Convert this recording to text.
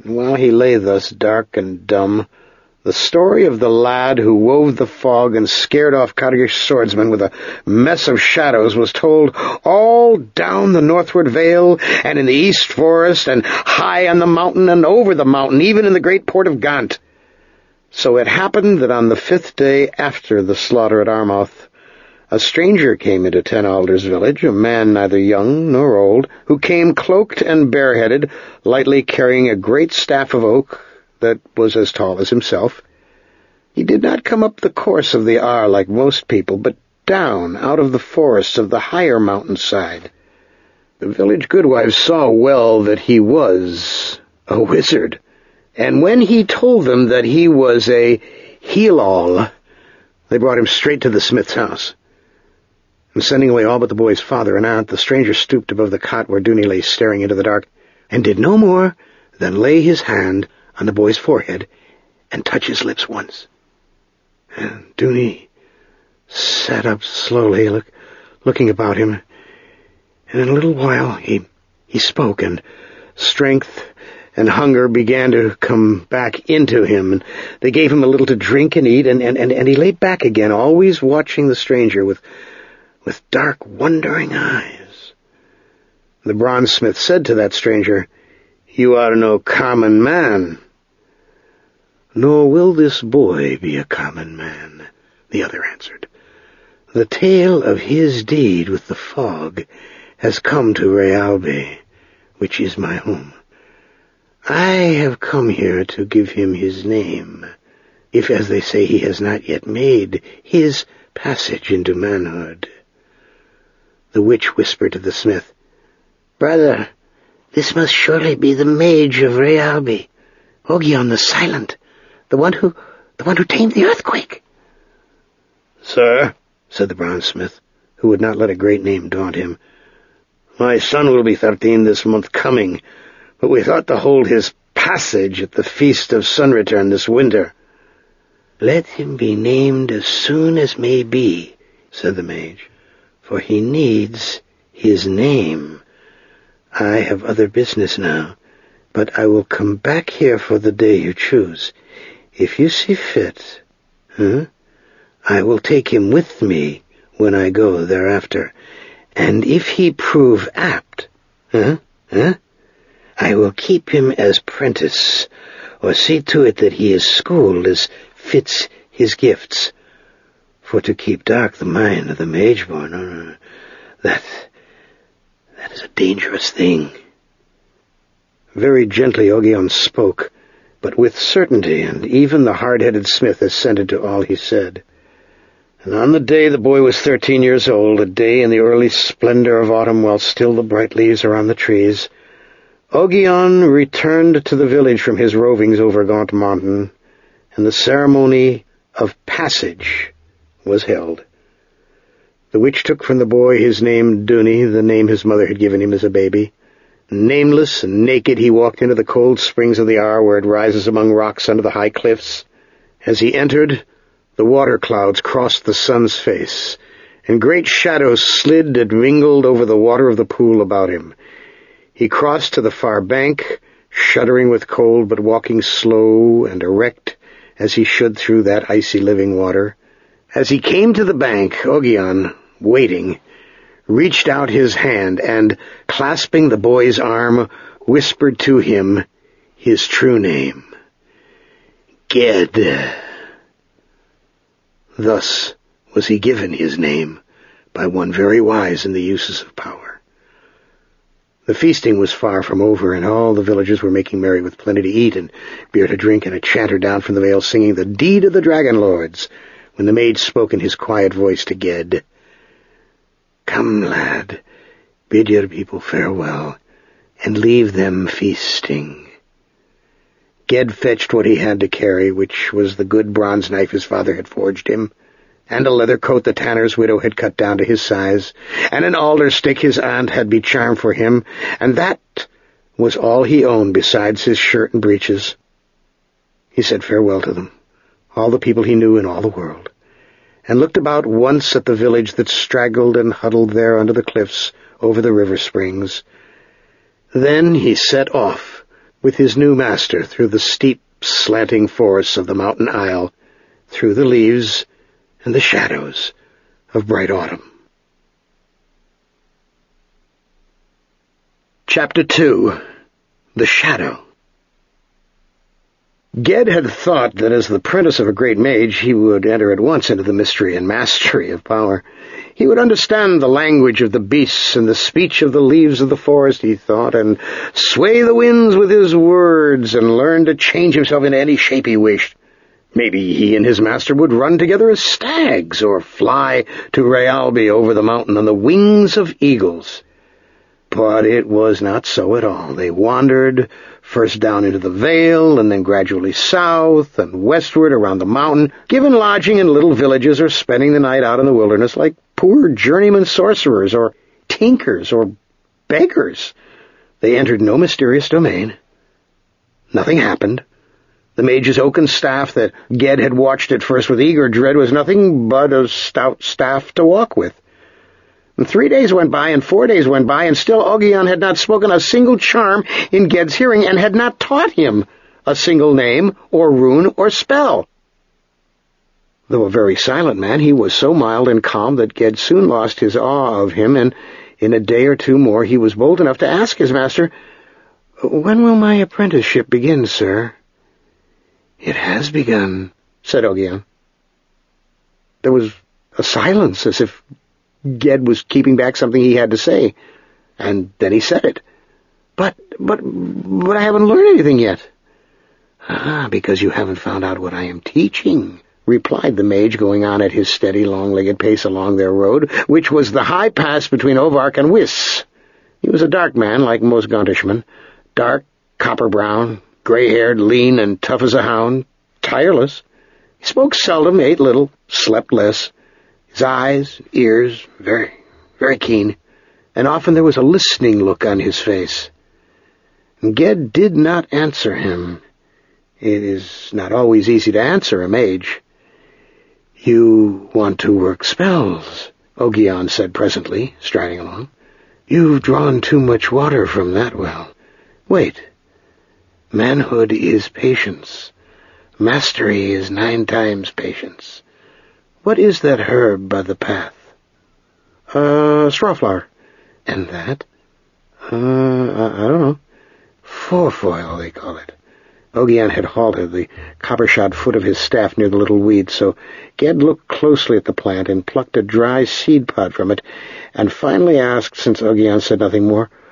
While he lay thus dark and dumb, the story of the lad who wove the fog and scared off Cargish swordsmen with a mess of shadows was told all down the northward vale and in the east forest and high on the mountain and over the mountain, even in the great port of Gant. So it happened that on the 5th day after the slaughter at Armouth, a stranger came into Ten Alders village, a man neither young nor old, who came cloaked and bareheaded, lightly carrying a great staff of oak that was as tall as himself. He did not come up the course of the Ar like most people, but down out of the forests of the higher mountainside. The village goodwives saw well that he was a wizard, and when he told them that he was a Heal-All, they brought him straight to the smith's house. And sending away all but the boy's father and aunt, the stranger stooped above the cot where Dooney lay staring into the dark, and did no more than lay his hand on the boy's forehead and touch his lips once. And Dooney sat up slowly, looking about him, and in a little while he spoke, and strength and hunger began to come back into him, and they gave him a little to drink and eat, and he lay back again, always watching the stranger with dark, wondering eyes. The bronzesmith said to that stranger, "You are no common man." "Nor will this boy be a common man," the other answered. "The tale of his deed with the fog has come to Rayalbe, which is my home. I have come here to give him his name, if, as they say, he has not yet made his passage into manhood." The witch whispered to the smith, "Brother, this must surely be the mage of Rayalbe, Ogion the Silent, the one who tamed the earthquake." "Sir," said the bronzesmith, who would not let a great name daunt him, "my son will be 13 this month coming, but we thought to hold his passage at the feast of Sun Return this winter." "Let him be named as soon as may be," said the mage, "for he needs his name. I have other business now, but I will come back here for the day you choose. If you see fit, I will take him with me when I go thereafter, and if he prove apt, I will keep him as prentice, or see to it that he is schooled as fits his gifts. For to keep dark the mind of the mage-born, that is a dangerous thing." Very gently Ogion spoke, but with certainty, and even the hard-headed smith assented to all he said. And on the day the boy was 13 years old, a day in the early splendor of autumn while still the bright leaves are on the trees, Ogion returned to the village from his rovings over Gaunt Mountain, and the ceremony of passage was held. The witch took from the boy his name Dooney, the name his mother had given him as a baby. Nameless and naked he walked into the cold springs of the Ar, where it rises among rocks under the high cliffs. As he entered, the water clouds crossed the sun's face, and great shadows slid and mingled over the water of the pool about him. He crossed to the far bank, shuddering with cold, but walking slow and erect as he should through that icy living water. As he came to the bank, Ogion, waiting, reached out his hand and, clasping the boy's arm, whispered to him his true name, Ged. Thus was he given his name by one very wise in the uses of power. The feasting was far from over, and all the villagers were making merry with plenty to eat and beer to drink, and a chanter down from the vale singing the deed of the dragon lords, when the mage spoke in his quiet voice to Ged. "Come, lad, bid your people farewell, and leave them feasting." Ged fetched what he had to carry, which was the good bronze knife his father had forged him, and a leather coat the tanner's widow had cut down to his size, and an alder stick his aunt had becharmed for him, and that was all he owned besides his shirt and breeches. He said farewell to them, all the people he knew in all the world, and looked about once at the village that straggled and huddled there under the cliffs over the river springs. Then he set off, with his new master through the steep, slanting forests of the mountain aisle, through the leaves and the shadows of bright autumn. Chapter 2. The Shadow. Ged had thought that as the apprentice of a great mage he would enter at once into the mystery and mastery of power. He would understand the language of the beasts and the speech of the leaves of the forest, he thought, and sway the winds with his words and learn to change himself into any shape he wished. Maybe he and his master would run together as stags or fly to Rayalbi over the mountain on the wings of eagles. But it was not so at all. They wandered first down into the vale, and then gradually south and westward around the mountain, given lodging in little villages or spending the night out in the wilderness like poor journeyman sorcerers or tinkers or beggars. They entered no mysterious domain. Nothing happened. The mage's oaken staff that Ged had watched at first with eager dread was nothing but a stout staff to walk with. And 3 days went by, and 4 days went by, and still Ogion had not spoken a single charm in Ged's hearing, and had not taught him a single name, or rune, or spell. Though a very silent man, he was so mild and calm that Ged soon lost his awe of him, and in a day or two more he was bold enough to ask his master, "When will my apprenticeship begin, sir?" "It has begun," said Ogion. There was a silence, as if Ged was keeping back something he had to say, and then he said it. But I haven't learned anything yet." "Ah, because you haven't found out what I am teaching," replied the mage, going on at his steady, long-legged pace along their road, which was the high pass between Ovark and Wyss. He was a dark man, like most Gauntishmen, dark, copper-brown, gray-haired, lean, and tough as a hound, tireless. He spoke seldom, ate little, slept less. His eyes, ears, very, very keen, and often there was a listening look on his face. Ged did not answer him. It is not always easy to answer a mage. "You want to work spells," Ogion said presently, striding along. "You've drawn too much water from that well. Wait. Manhood is patience. Mastery is 9 times patience. What is that herb by the path?" Strawflower." "And that?" I don't know. Forefoil, they call it." Ogion had halted the copper-shod foot of his staff near the little weed, so Ged looked closely at the plant and plucked a dry seed pod from it, and finally asked, since Ogion said nothing more,